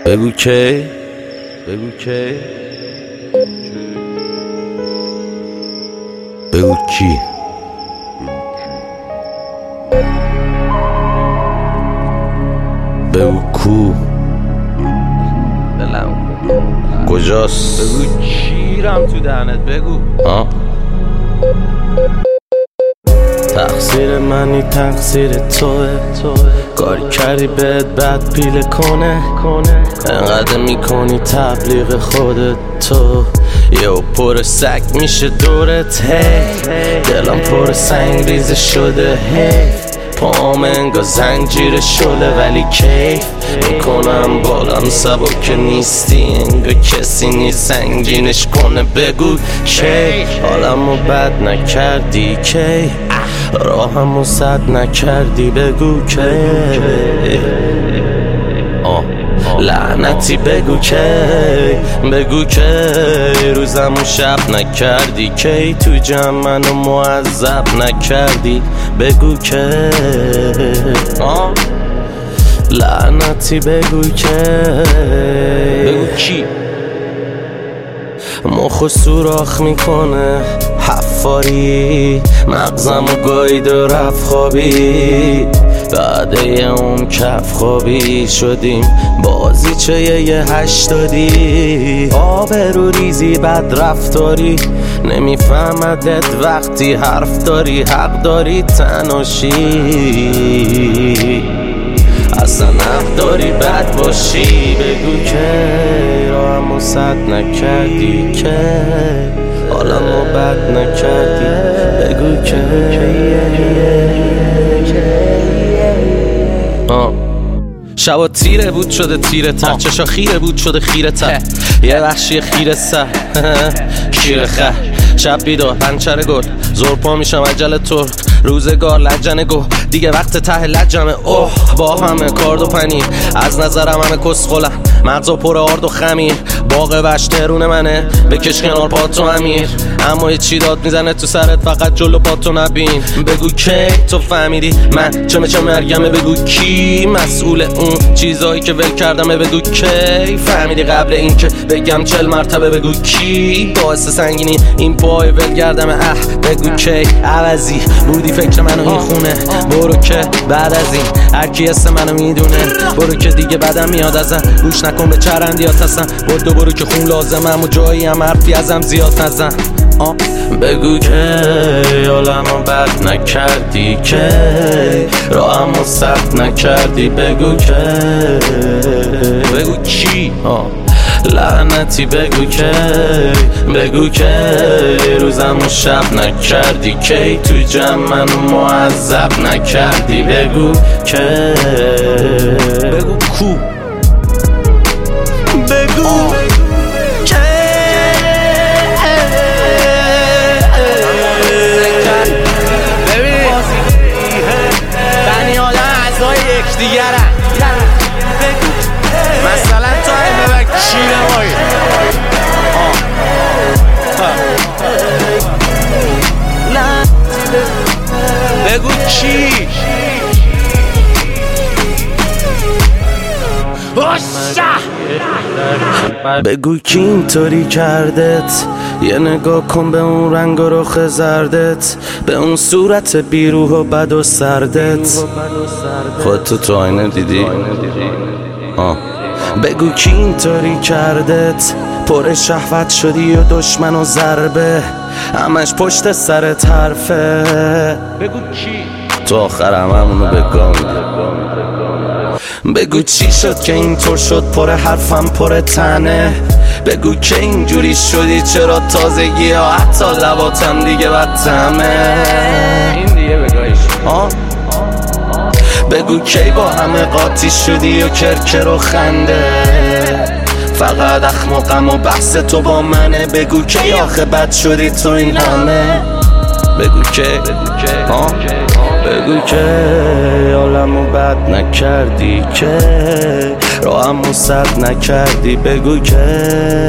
بگو کی، بگو کی، بگو کی، بگو کو، کجاست؟ بگو کیرم تو دهنت بگو. تقصیر منی تقصیر توه، کاری کردی بهت بد پیله کنه، انقدر میکنی تبلیغ خودت تو یهو پر سگ میشه دورت، هی دلم پر سنگ ریزه شده، هی پام انگار زنجیر شله ولی کیف میکنم بالم سبک نیستی، انگار کسی نیست سنگینش کنه. بگو کی حالمو بد نکردی، کی راهمو سد نکردی، بگو کی لعنتی، بگو کی، بگو کی روزمو شب نکردی، کی تو جمع منو معذب نکردی، بگو کی لعنتی، بگو کی، بگو کی مخو سوراخ میکنه حفاری، مغزمو گاید و رفت خوابی، بعد اون کف خوابی شدیم بازی چه یه 80، آبرو ریزی بد رفتاری، نمیفهمدت وقتی حرف داری، حق داری تناشی، اصلا حق داری بد باشی، بگو که راهمو سد نکردی، که حالمو بد نکردی، بگو که شبا تیره بود شده تیره تر، چشا خیره بود شده خیره تر، یه وحشی خیره سر کیره خر، شب بیدار پنچر گل زور پا میشم عجل تر، روزگار لجنه گو دیگه وقت ته لجمه، اوه با همه کارد و پنیر از نظرم همه کسخلم، مغزا پر آرد و خمیر، باغ وش ترون منه بکش کنار پاتو امیر، اما یه چی داد میزنه تو سرت فقط جلو پاتو نبین، بگو کی تو فهمیدی من چه مرگمه، بگو کی مسئول اون چیزایی که ول کردمه، بگو کی فهمیدی قبل این که بگم 40 مرتبه، بگو کی باعث سنگینی این پای ول کردمه، بگو کی عوضی بودی فکر منو این خونه، برو که بعد از این هرکی اسم منو میدونه، برو که دیگه بدم میاد ازم، گوش نکن به چرندیات هستن، برو که خون لازمم و جایی هم حرفی ازم زیاد نزن، بگو که حالمو بد نکردی، که راهمو سد نکردی، بگو که بگو کی لعنتی، بگو که بگو که روزمو شب نکردی، کی تو جمع منو معذب نکردی، بگو که بگو کو، بگو دیگرم مثلا تو همه کیره مایی، بگو کی بگو کی اینطوری کردت، یه نگاه کن به اون رنگ و رخ زردت، به اون صورت بیروح و بد و سردت، خودتو تو آینه دیدی؟ بگو کی اینطوری کردت، پر شهوت شدی و دشمن و ضربه، همش پشت سرت حرفه، بگو کی تو آخرم همونو بگم، بگو چی شد که اینطور شد پر حرفم پر تنه، بگو که اینجوری شدی چرا تازگی ها حتی لباتم دیگه بدتمه، این دیگه بگایش، بگو کی با همه قاطی شدی و کرکر و خنده، فقط اخمقم و بحث تو با منه، بگو کی آخه بد شدی تو این همه، بگو کی بگو که حالمو بد نکردی، که راهم موسد نکردی بگو که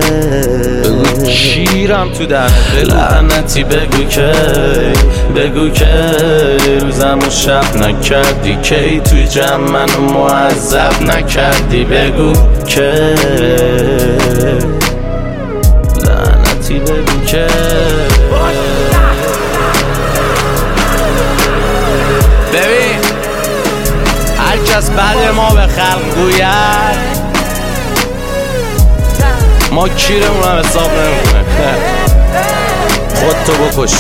شیرم تو دهنت لعنتی بگو که روزم و شب نکردی کی توی جمع منو معذب نکردی بگو که لعنتی بگو که ببین هر کس بعد ما به خلق گوید ما کیرمون هم حساب نمیکنه خودتو بکش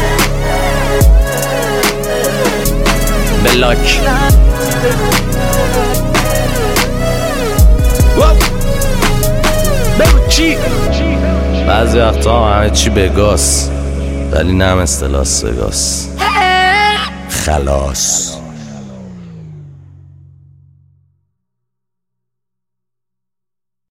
بلاک بگو چی؟ بعضی وقتا همه چی بگاس ولی نه مثل لاس وگاس خلاص